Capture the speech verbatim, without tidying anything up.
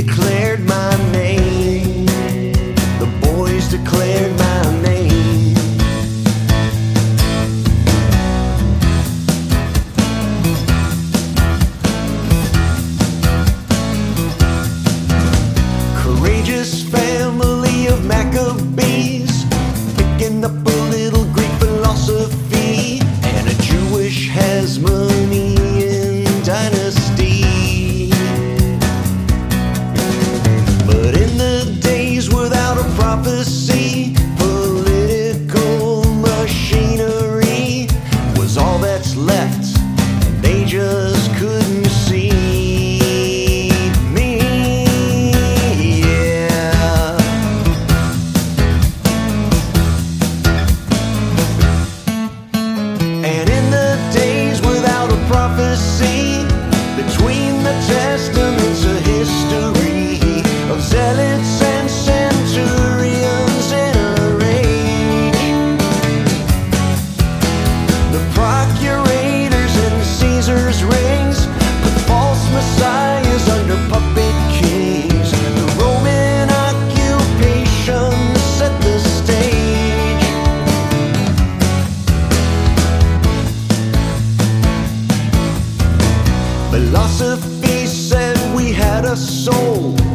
declared my name. The boys declared my name. Courageous family of Maccabees, picking up a little Greek philosophy and a Jewish Hasmonean dynasty. But in the days without a prophecy, political machinery was all that's left, and they just couldn't see me. Yeah. And in the days without a prophecy, between the testaments of history, of zealots and centurions in a rage, the procurators and Caesar's rings put false messiahs under puppet kings. The Roman occupation set the stage. Philosophy said we had a soul,